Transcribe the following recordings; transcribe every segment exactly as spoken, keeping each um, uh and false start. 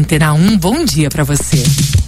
Antena um, bom dia pra você.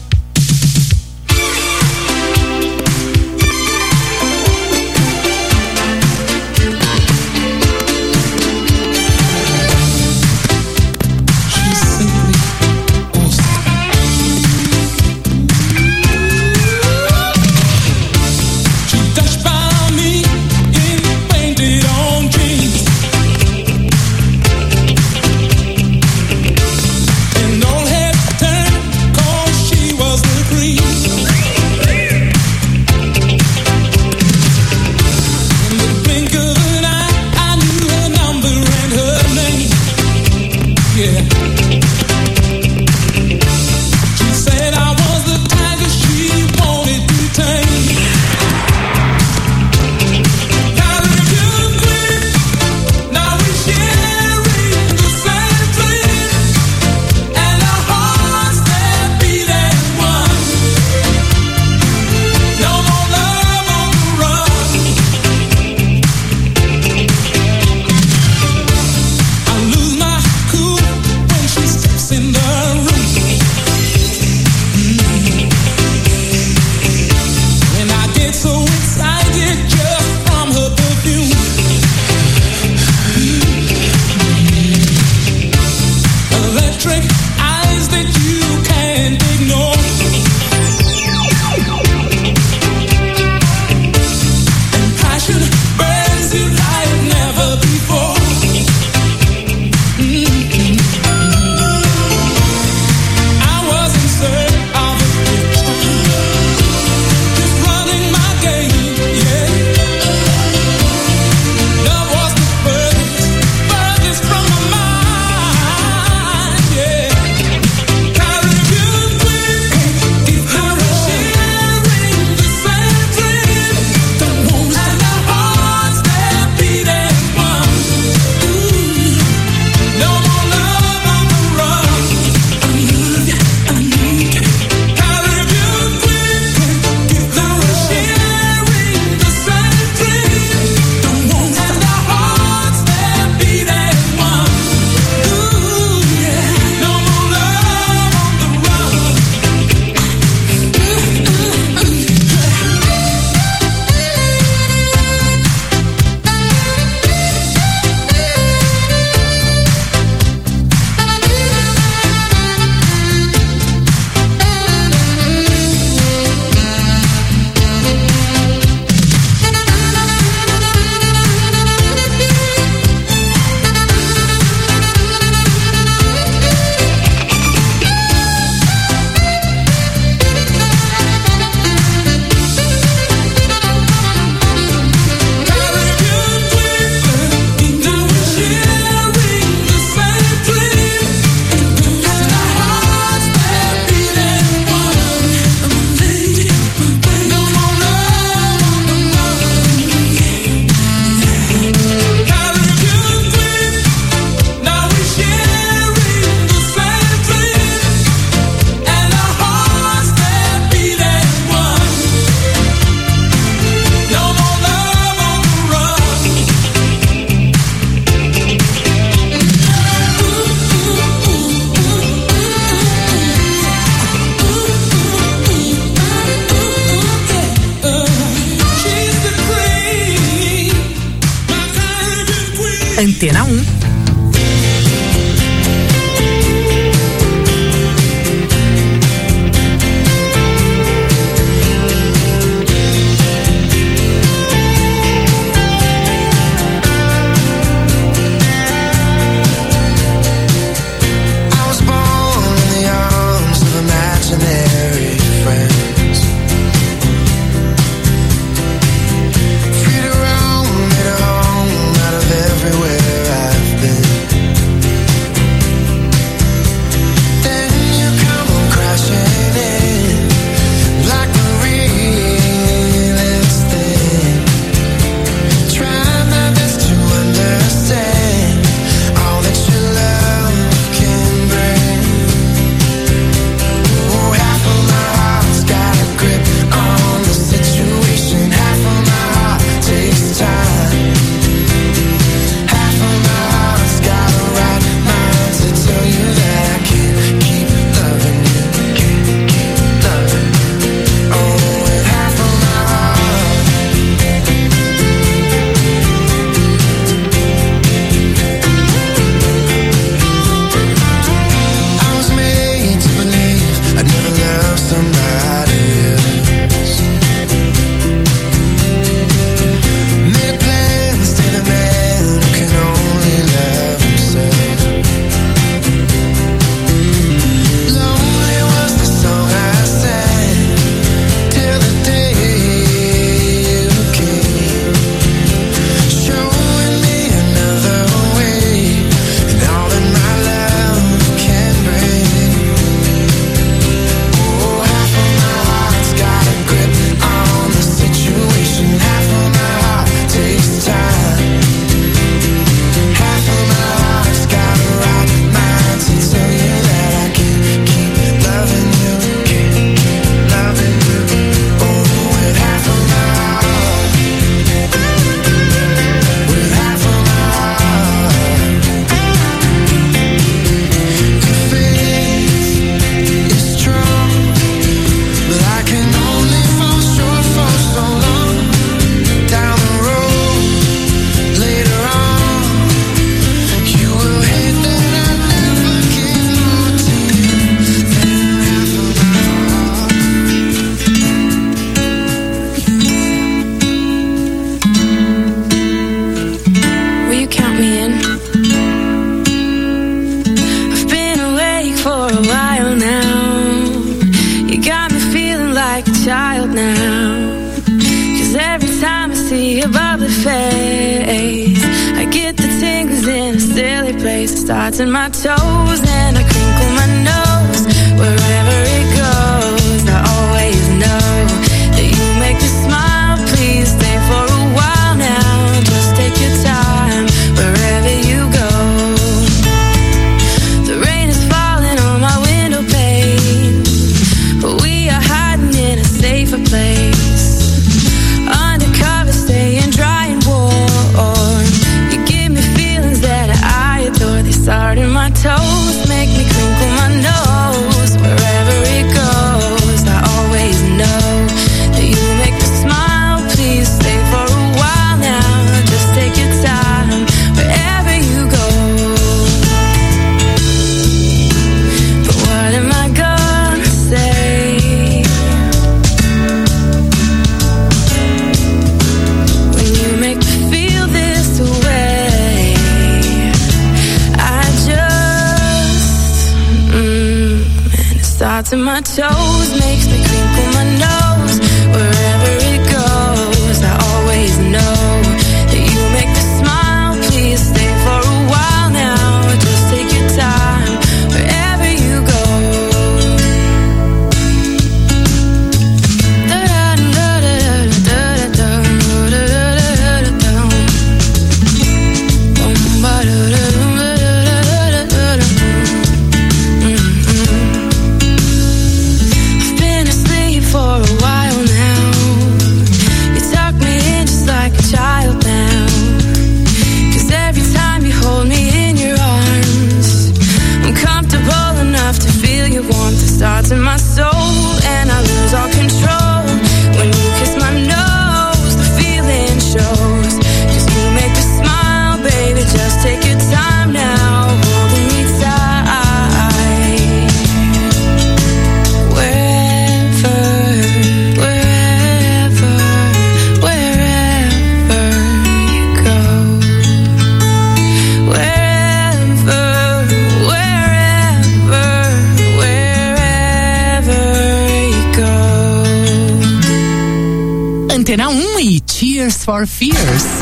Antena um. Everywhere I've child now. Cause every time I see your bubbly face, I get the tingles in a silly place. It starts in my toes and I crinkle my nose. Wherever it goes, I always know that you make me smile. Please stay for a while now. Just take your time wherever you go. The rain is falling on my window pane, but we are hiding in a safer place. Undercover, staying dry and warm. You give me feelings that I adore. They start in my toes, make me crinkle my nose. Wherever it goes, I always know that you make me smile. Please stay for a while now. Just take your time wherever you go. But what am I gonna say when you make me feel this way? I just, mm, and it starts in my toes, makes me crinkle my nose. Wherever it goes, I always know that you make me smile. Please stay for a while now. Just take your time wherever you go. I've been asleep for a while now. You tuck me in just like a child now. Cause every time you hold me in your arms, I'm comfortable enough to feel your warmth. It starts in my soul and I lose all control. When you kiss my nose, the feeling shows. Cause you make me smile, baby. Just take your time now, holding me tight. Wherever, wherever, wherever you go. Wherever, wherever, wherever you go. Antena um e Tears for Fears.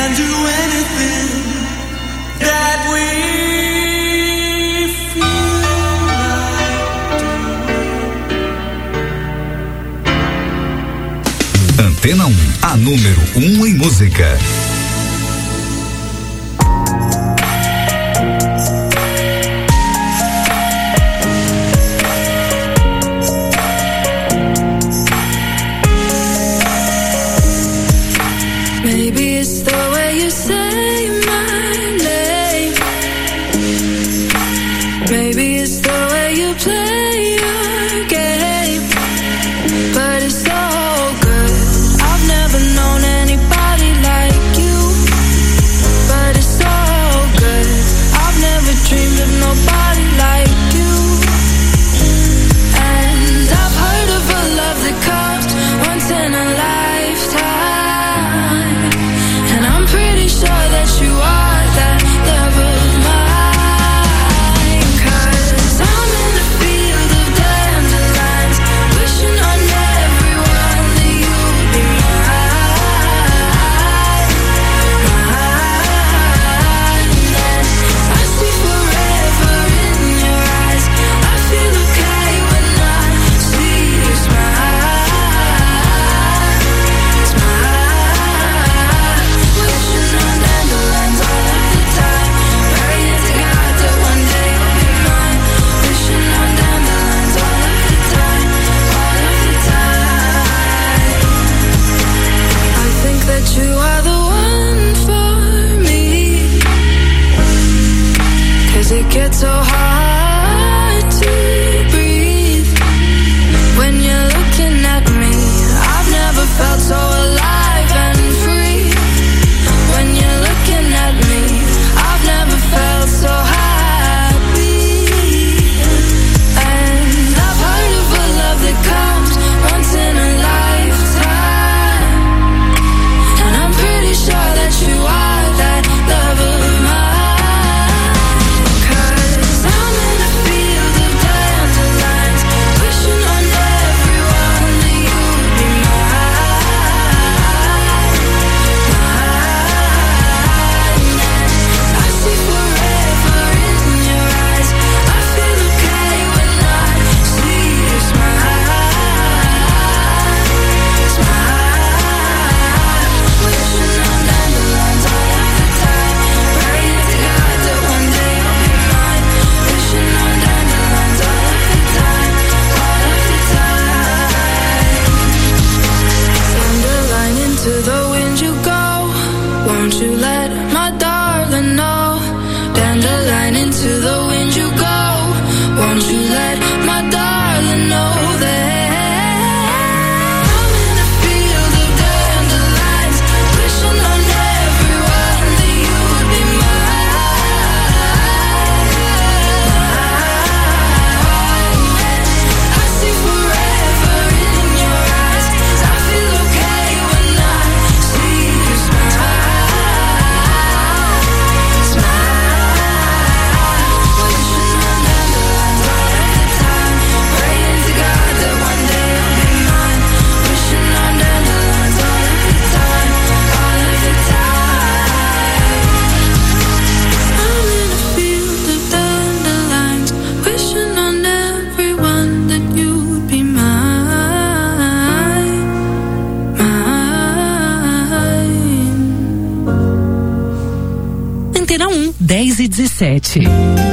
can do anything that we feel like doing. Antena um, a número um em música. Maybe it's the way you say my name. Maybe it's the way you play your game. But it's so good. I've never known anybody like you. But it's so good. I've never dreamed of nobody like you. And I've heard of a love that comes once in a lifetime. Sure that you are that love of mine. 'Cause I'm in a field of dandelions, wishing on everyone that you'd be mine, mine. And I see forever in your eyes. I feel okay when I see you smile, smile. Wishing on dandelions all of the time, praying to God that one day you'll be mine. Wishing on dandelions all of the time, all of the time. I think that you are the one for me, 'cause it gets so hard to breathe when you're looking at me. I've never felt so alive and free. When you're looking at me, I've never felt so happy. And I've heard of a love that comes once in a lifetime. And I'm pretty sure that you are that love of mine. 'Cause I'm in a field of dandelions, wishing on everyone that you'd be mine, mine. I see forever in your eyes. I feel okay when I see you smile, smile. Wishing on dandelions all of the time, praying to God that one day you'll be mine. Wishing on dandelions all of the time, all of the time. Dandelion into the wind you go. Won't you let my darling know? Dandelion into the wind you go. Won't you let my darling know that I'm in a field of dandelions, wishing on everyone that you'd be mine. I see forever in your eyes. I feel okay when I see you smile, smile. Wishing on dandelions all of the time, praying to God that one day you'll be mine. Wishing on dandelions all of the time, all of the time. I'm in a field of dandelions, wishing on everyone that you'd be mine, mine. Antena um, dez e dezessete.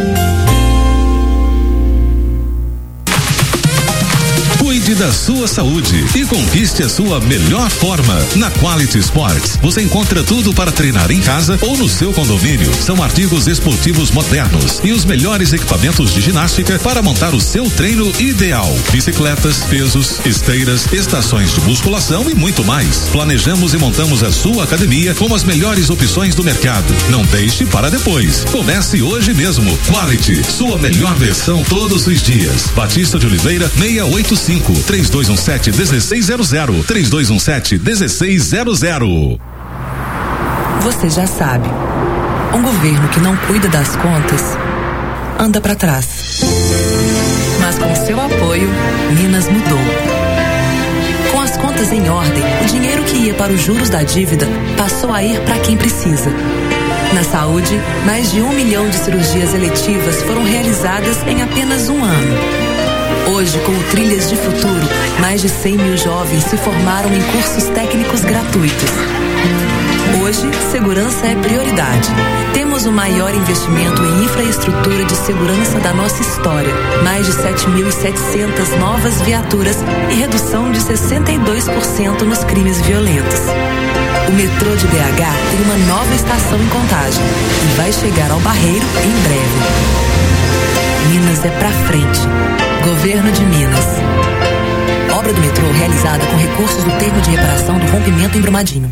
Cuide da sua saúde e conquiste a sua melhor forma. Na Quality Sports, você encontra tudo para treinar em casa ou no seu condomínio. São artigos esportivos modernos e os melhores equipamentos de ginástica para montar o seu treino ideal. Bicicletas, pesos, esteiras, estações de musculação e muito mais. Planejamos e montamos a sua academia com as melhores opções do mercado. Não deixe para depois. Comece hoje mesmo. Quality, sua melhor versão todos os dias. Batista de Oliveira, seiscentos e oitenta e cinco, três dois um sete, um seis zero zero, três dois um sete, um seis zero zero. Você já sabe, um governo que não cuida das contas anda para trás. Mas com seu apoio, Minas mudou. Com as contas contas em ordem, o dinheiro que ia para os juros da dívida passou a ir para quem precisa. Na saúde, mais de um milhão de cirurgias eletivas foram realizadas em apenas um ano. Hoje, com o Trilhas de Futuro, mais de cem mil jovens se formaram em cursos técnicos gratuitos. Hoje, segurança é prioridade. Temos o maior investimento em infraestrutura de segurança da nossa história. Mais de sete mil e setecentas novas viaturas e redução de sessenta e dois por cento nos crimes violentos. O metrô de B H tem uma nova estação em Contagem e vai chegar ao Barreiro em breve. Minas é pra frente. Governo de Minas. Obra do metrô realizada com recursos do termo de reparação do rompimento em Brumadinho.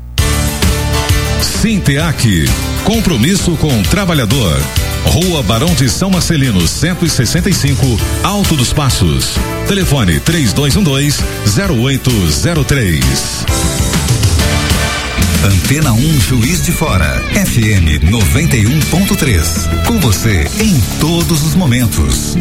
Sinteac, compromisso com o trabalhador. Rua Barão de São Marcelino, cento e sessenta e cinco, Alto dos Passos. Telefone três dois um dois, zero oito zero três. Antena um Juiz de Fora, F M noventa e um ponto três. Com você em todos os momentos.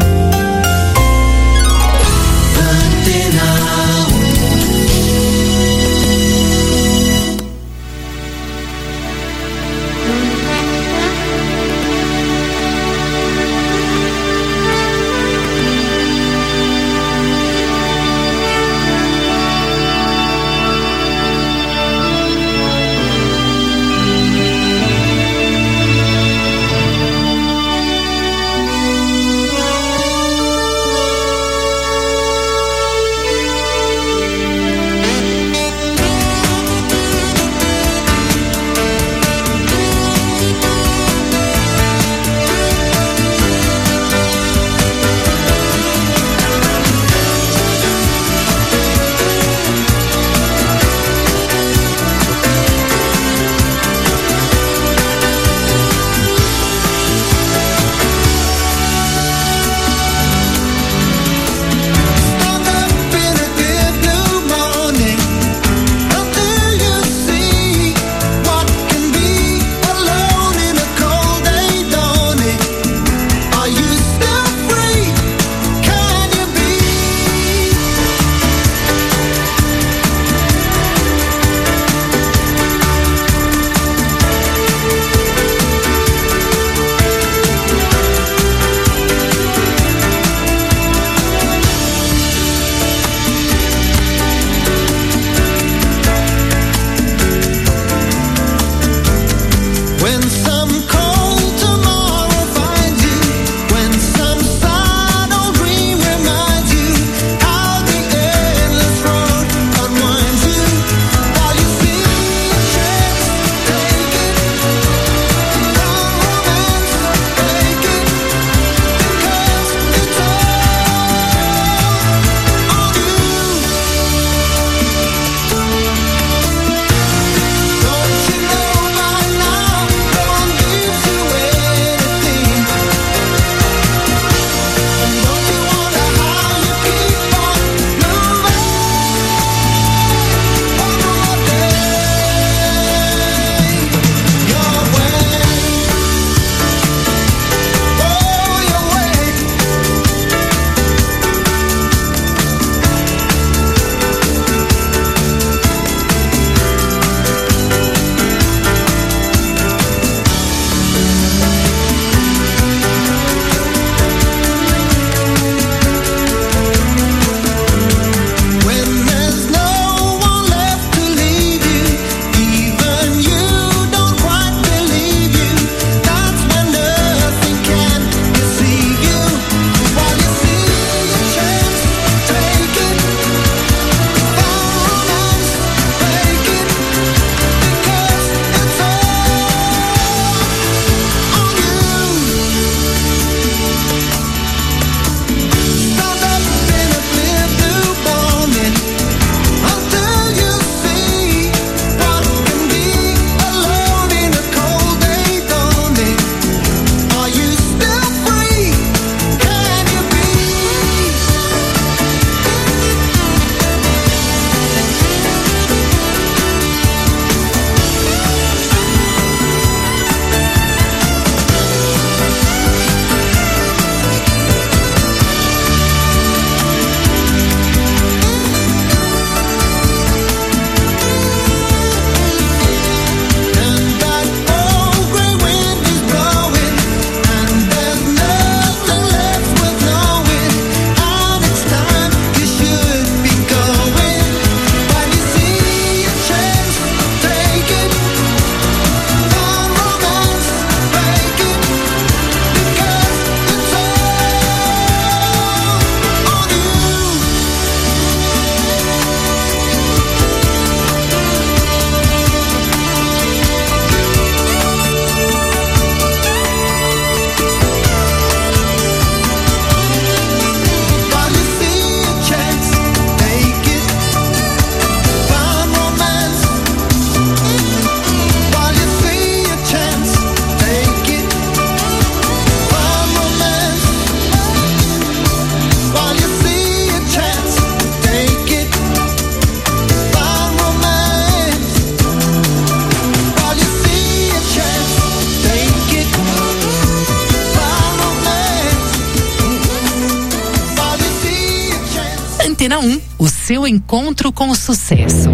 Antena um, o seu encontro com o sucesso.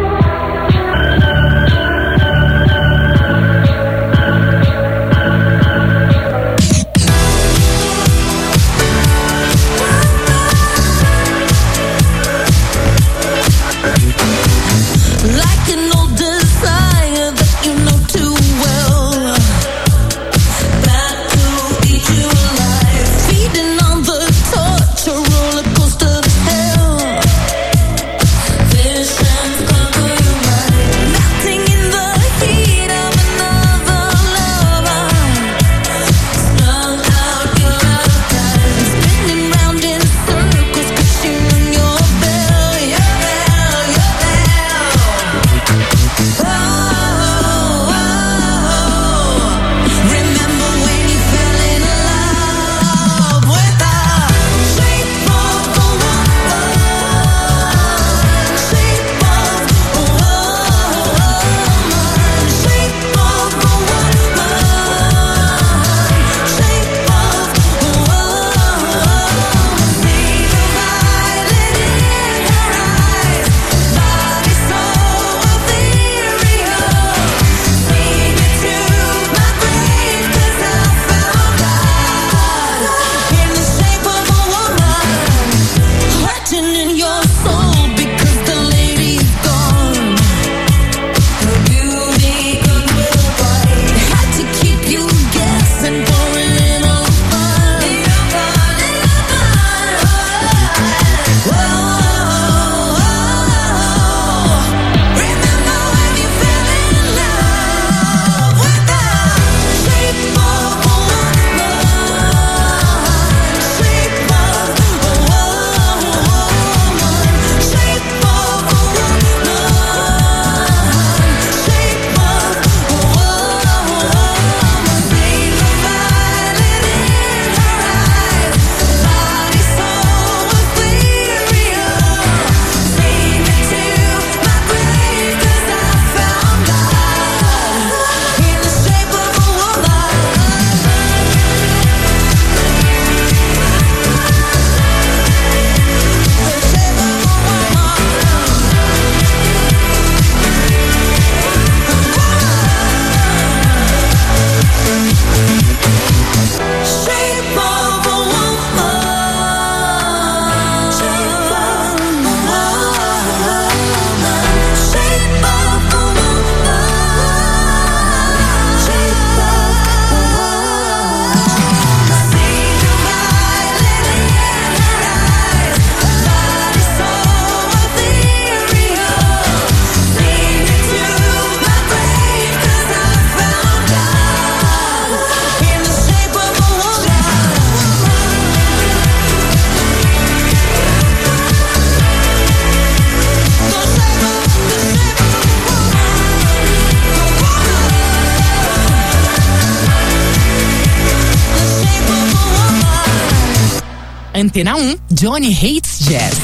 Antena um, Johnny Hates Jazz.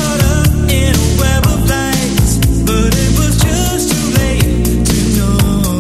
But it was just too late to know.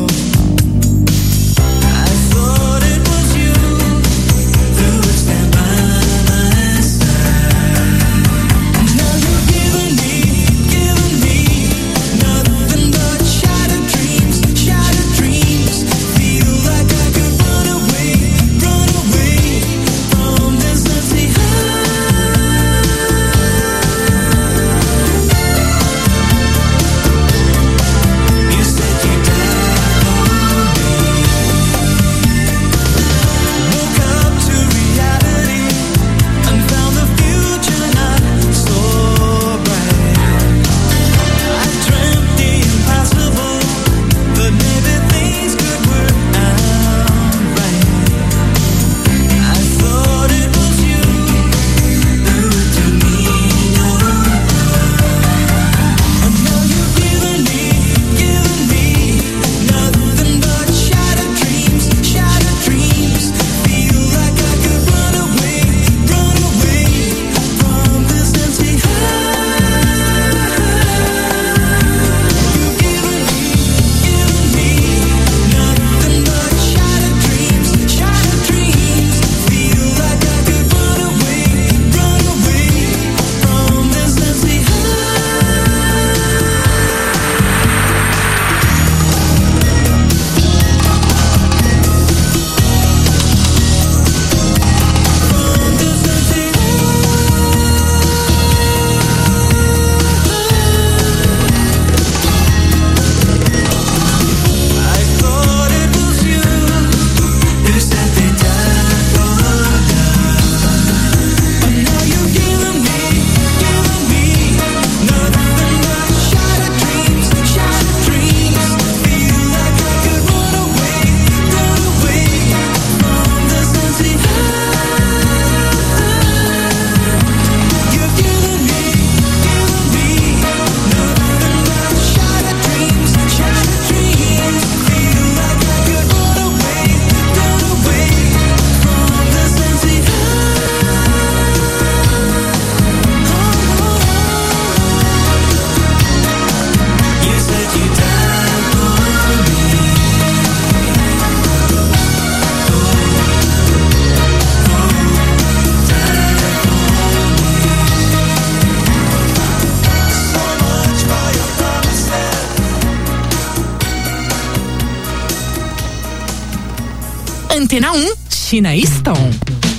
Antena um, China Easton.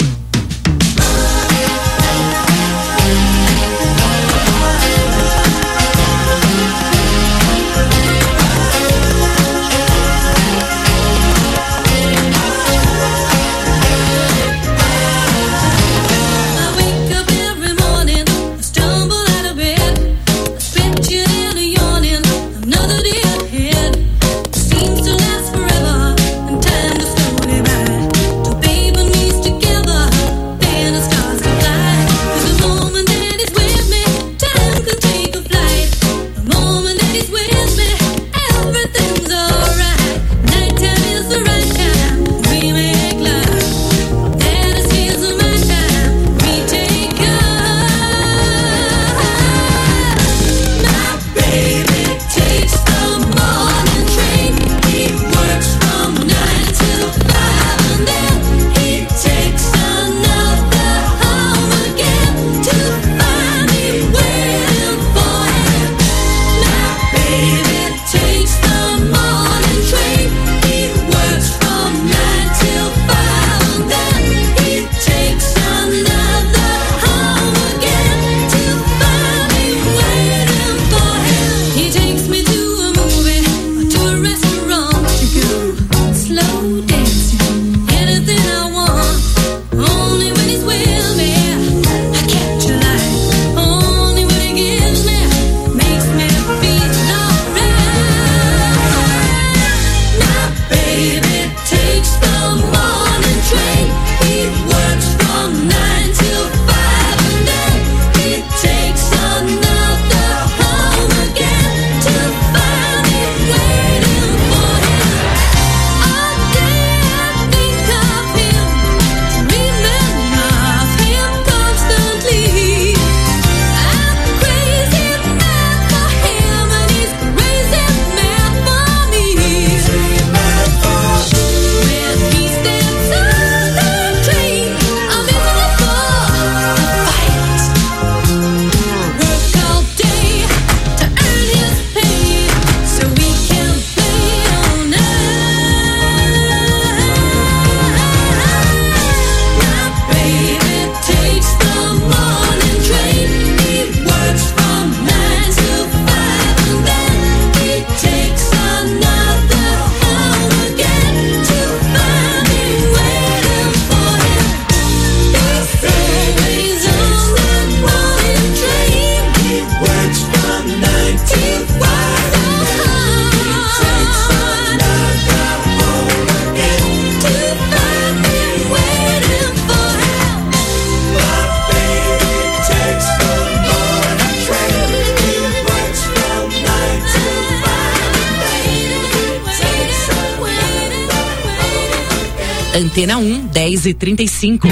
Antena um, dez e trinta e cinco.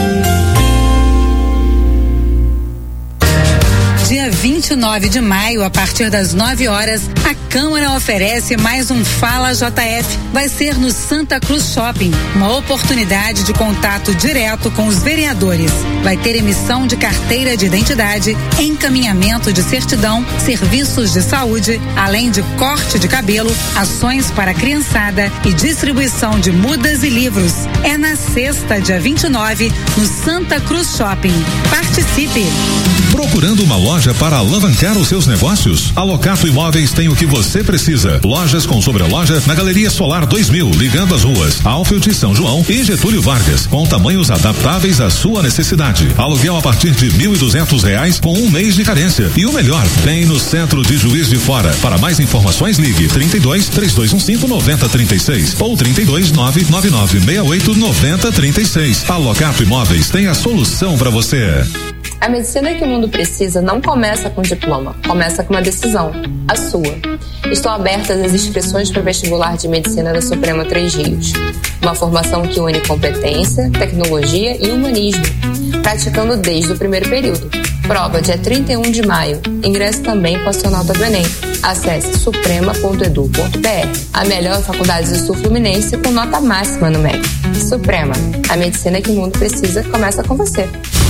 Dia vinte e nove de maio, a partir das nove horas, a Câmara oferece mais um Fala J F. Vai ser no Santa Cruz Shopping, uma oportunidade de contato direto com os vereadores. Vai ter emissão de carteira de identidade, encaminhamento de certidão, serviços de saúde, além de corte de cabelo, ações para a criançada e distribuição de mudas e livros. É na sexta, dia vinte e nove, no Santa Cruz Shopping. Participe! Procurando uma loja para alavancar os seus negócios? A Locato Imóveis tem o que você precisa. Lojas com sobreloja na Galeria Solar dois mil, ligando as ruas Alfield e São João e Getúlio Vargas, com tamanhos adaptáveis à sua necessidade. Aluguel a partir de mil e duzentos reais com um mês de carência. E o melhor, bem no centro de Juiz de Fora. Para mais informações, ligue trinta e dois, três dois um cinco, nove zero três seis ou trinta e dois, nove nove nove seis oito, nove zero três seis. A Locato Imóveis tem a solução para você. A medicina que o mundo precisa não começa com diploma, começa com uma decisão, a sua. Estão abertas as inscrições para o vestibular de medicina da Suprema Três Rios. Uma formação que une competência, tecnologia e humanismo, praticando desde o primeiro período. Prova dia trinta e um de maio. Ingresso também com a sua nota do Enem. Acesse suprema ponto edu ponto br. A melhor faculdade do Sul Fluminense com nota máxima no M E C. Suprema, a medicina que o mundo precisa começa com você.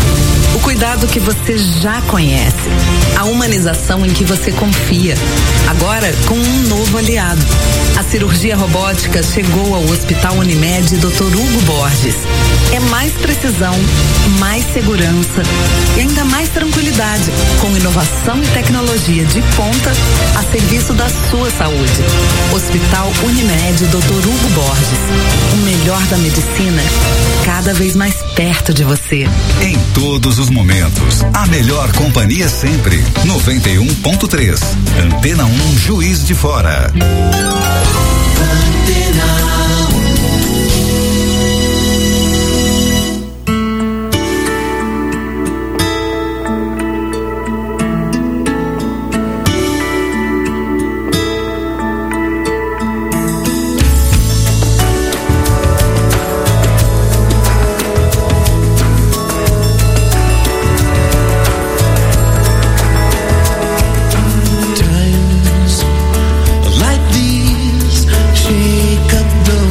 O cuidado que você já conhece. A humanização em que você confia. Agora com um novo aliado. A cirurgia robótica chegou ao Hospital Unimed doutor Hugo Borges. É mais precisão, mais segurança e ainda mais tranquilidade, com inovação e tecnologia de ponta a serviço da sua saúde. Hospital Unimed doutor Hugo Borges. O melhor da medicina, cada vez mais perto de você. Em todos os momentos, a melhor companhia sempre. noventa e um ponto três. Antena um, Juiz de Fora. Antena like these shake up the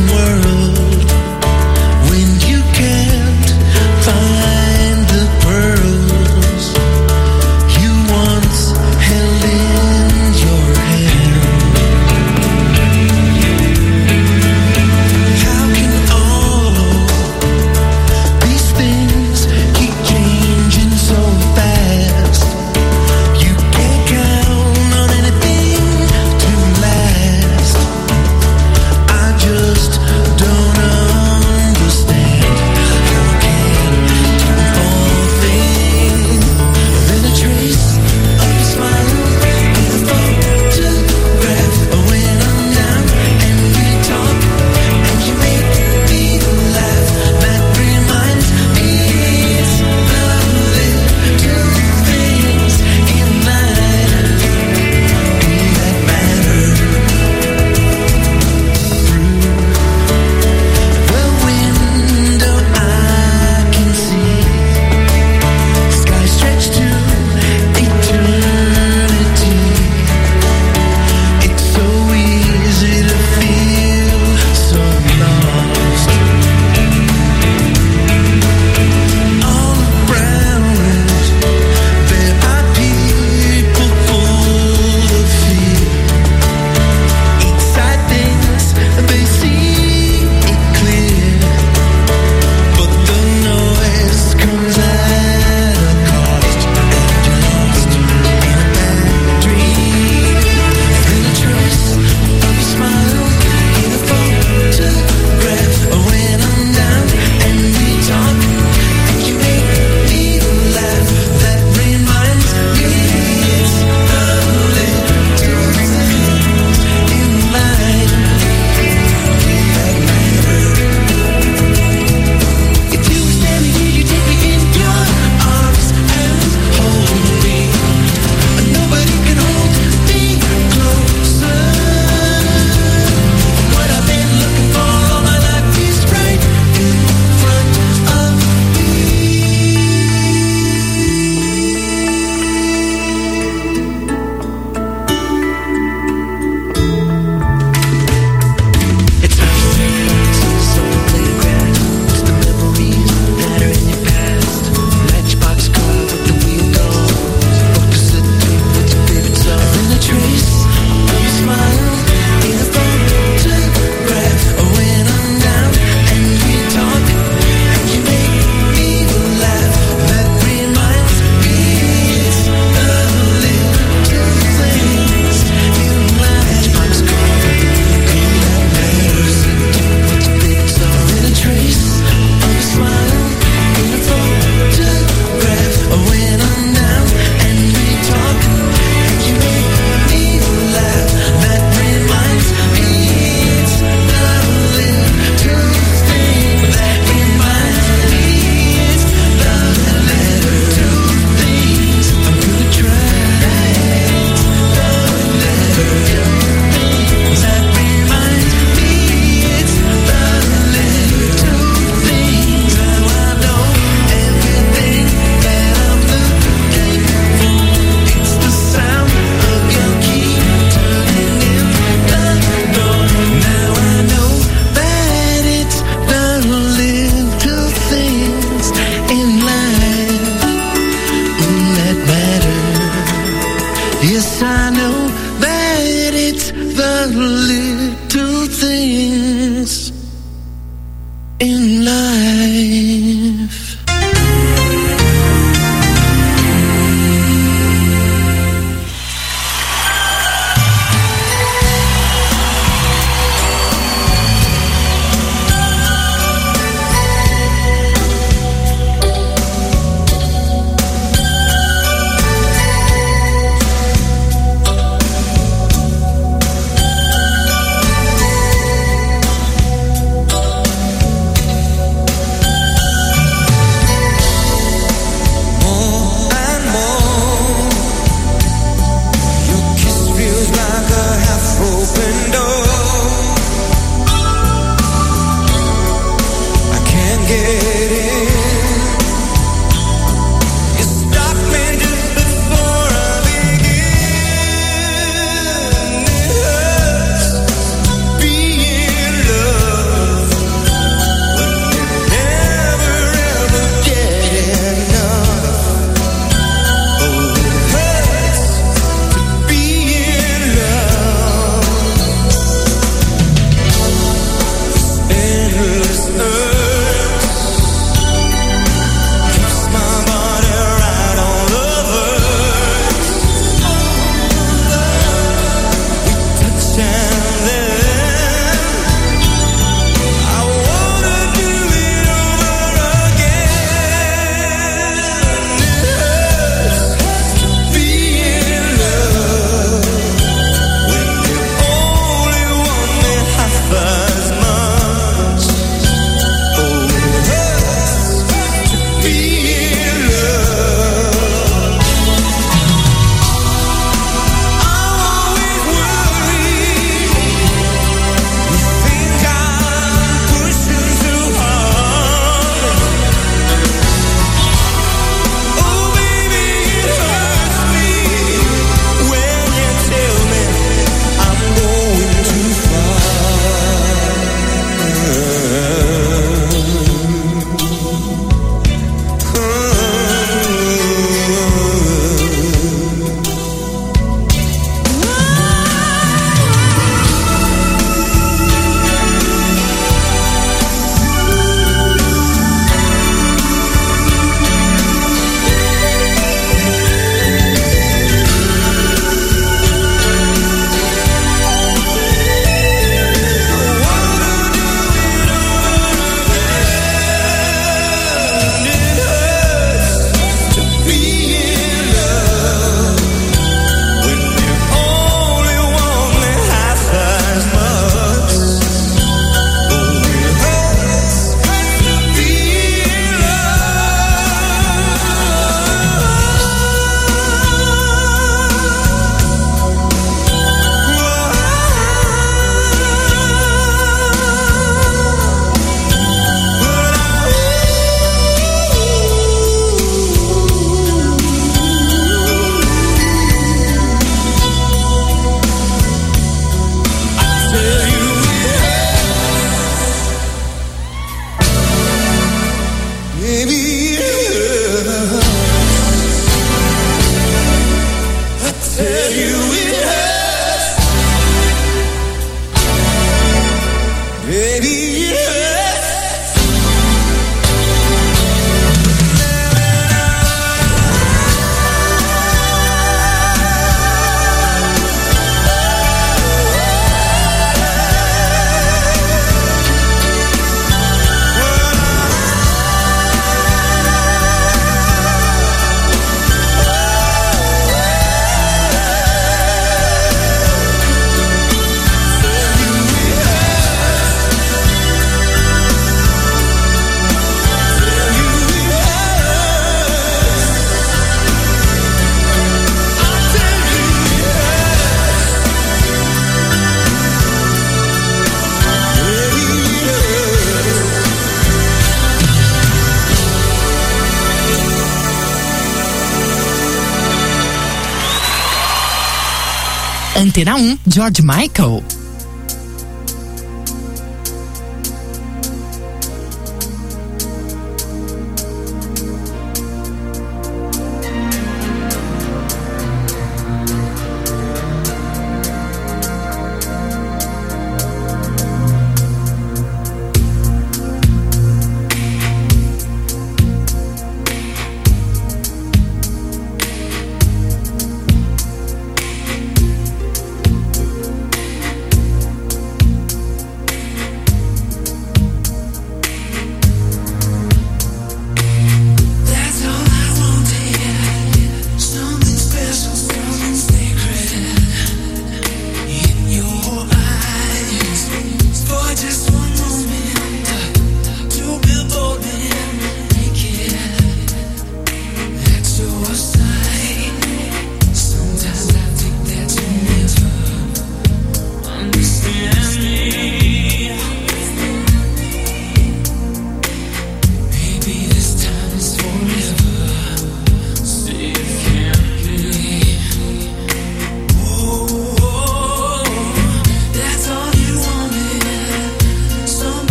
Antena um, George Michael.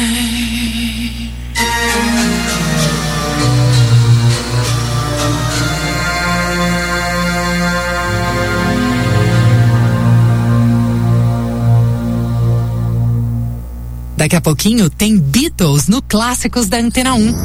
Daqui a pouquinho tem Beatles no Clássicos da Antena um.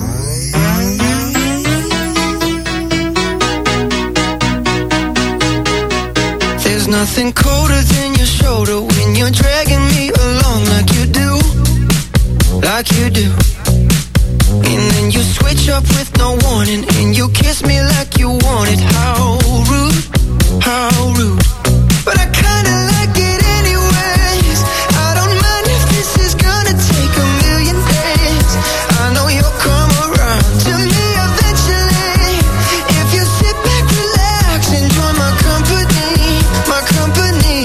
There's nothing colder than your shoulder when you're dragging me along like you do, like you do. And then you switch up with no warning and you kiss me like you want it. How rude, how rude. But I kinda like it anyways. I don't mind if this is gonna take a million days. I know you'll come around to me eventually. If you sit back, relax, enjoy my company, my company.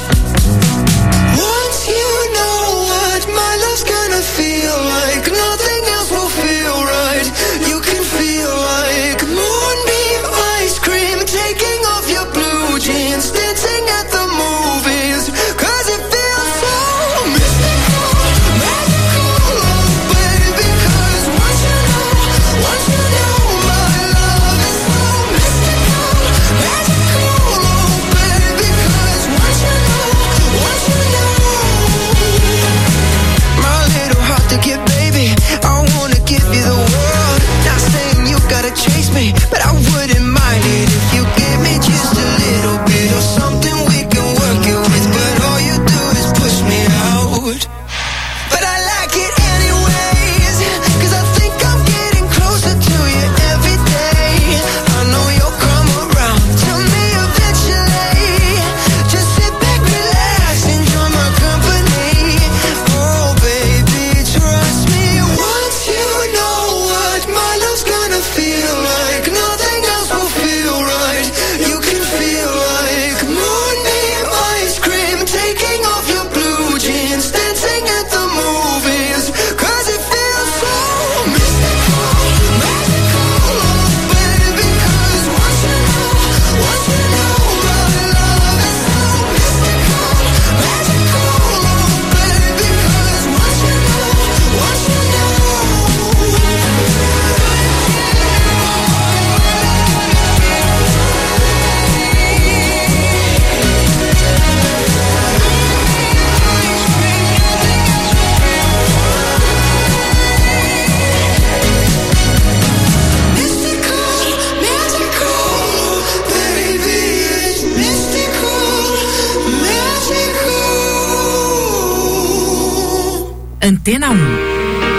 Once you know what my love's gonna feel like, nothing else will feel right. You can feel like moonbeam ice cream, taking off your blue jeans, dancing at the movies, cause it feels so mystical, magical, oh baby, cause once you know, once you know my love is so mystical, magical, oh baby, cause once you know, once you know. My little heart to get, baby, I wanna give you the world. Not saying you gotta chase me, but I wouldn't mind it if you give me just a little bit of something we can work it with. But all you do is push me out. But I like it anyways, cause I think I'm getting closer to you every day. I know you'll come around to me eventually. Just sit back, relax, enjoy my company. Oh baby, trust me. Once you know what my love's gonna feel like, nothing else will feel right. You can feel like moonbeam ice cream, taking off your blue jeans, dancing at the movies, cause it feels so mystical, magical, oh baby, cause once you know, once you know my love is so mystical, magical, oh baby, cause once you know, once you know. Mystical, magical, baby, it's mystical, magical. Antena um.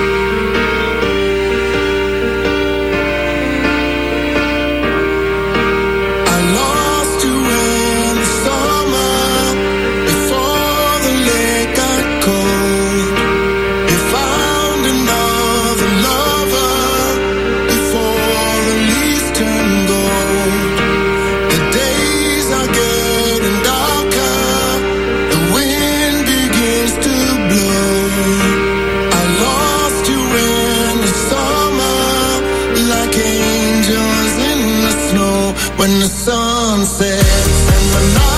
I lost you in the summer, before the lake got cold. You found another lover, before the leaves turn gold. The days are getting darker, the wind begins to blow. I lost you in the summer, like angels in the snow, when the sun sets and the night